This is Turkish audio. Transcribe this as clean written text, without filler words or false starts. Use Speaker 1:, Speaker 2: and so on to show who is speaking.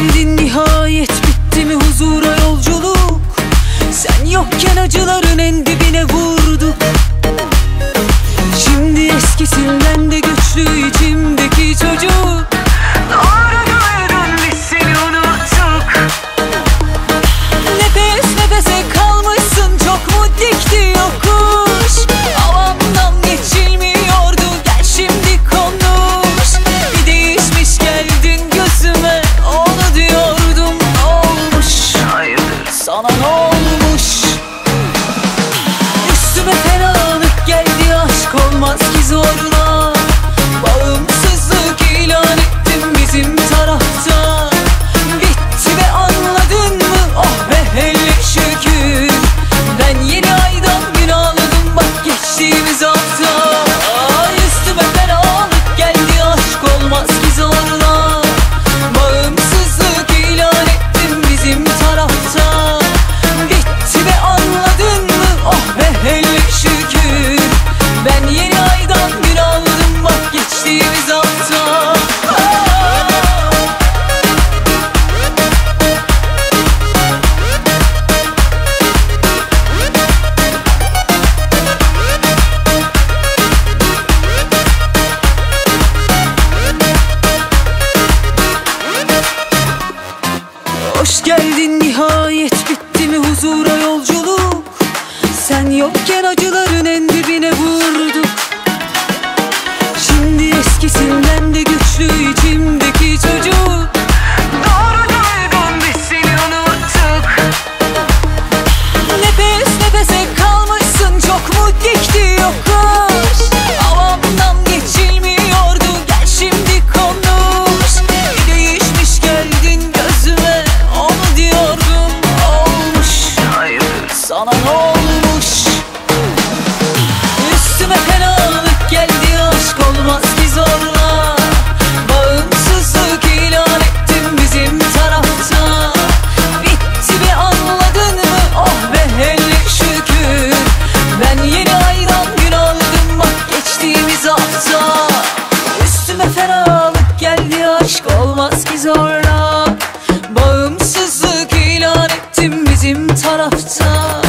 Speaker 1: geldin nihayet, bitti mi huzura yolculuk? Sen yokken acıların en dibine vurduk. Şimdi eskisinden de güçlü içimdeki çocuk. Doğru duydun, biz seni unuttuk. Nefes nefese kalmışsın, çok mu dikti yokuş? Havamdan geçilmiyordu, gel şimdi konuş. Bir değişmiş geldin gözüme, onu diyordum, olmuş. Hayırdır sana, ne olmuş? Üstüme fenalık geldi, aşk olmaz ki zorla. Bağımsızlık ilan ettim bizim tarafta. Bitti ve anladın mı? Oh be hele şükür. Ben yeni aydan gün ağladım, bak geçtiğimiz hafta. Ay üstüme fenalık geldi, aşk olmaz ki zorla. Bağımsızlık ilan ettim bizim tarafta. Bitti ve anladın mı? Oh be hele şükür. Ben yeni aydan gün ağladım, bak geçtiğimiz hafta. Hoş geldin nihayet, bitti mi huzura yolculuk? Sen yokken acıların en dibine vurduk. Şimdi eskisinden de güçlü içimdeki çocuk. Doğru duydun, biz seni unuttuk. Nefes nefese kalmışsın, çok mu dikti yokuş? Havamdan geçilmiyordu, gel şimdi konuş. Bir değişmiş geldin gözüme, onu diyordum, olmuş. Hayırdır sana, ne olmuş? Üstüme fenalık geldi, aşk olmaz ki zorla. Bağımsızlık ilan ettim bizim tarafta. Bitti ve anladın mı? Oh be hele şükür. Ben yeni aydan gün aldım, bak geçtiğimiz hafta. Üstüme fenalık geldi, aşk olmaz ki zorla. Bağımsızlık ilan ettim bizim tarafta.